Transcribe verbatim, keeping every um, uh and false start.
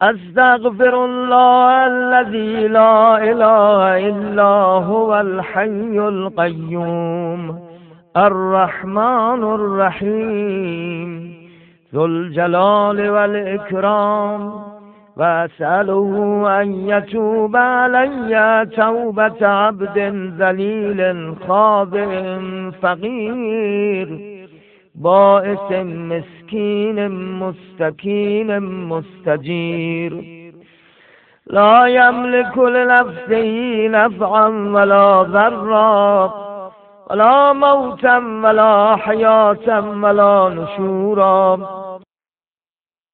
استغفر الله الذي لا اله الا هو الحي القيوم الرحمن الرحيم ذو الجلال والإكرام وأسأله أن يتوب علي توبة عبد ذليل خاضع فقير بائس مسكين مستكين مستجير لا يملك لنفسه نفعا ولا ضرا ولا موتا ولا حياة ولا نشورا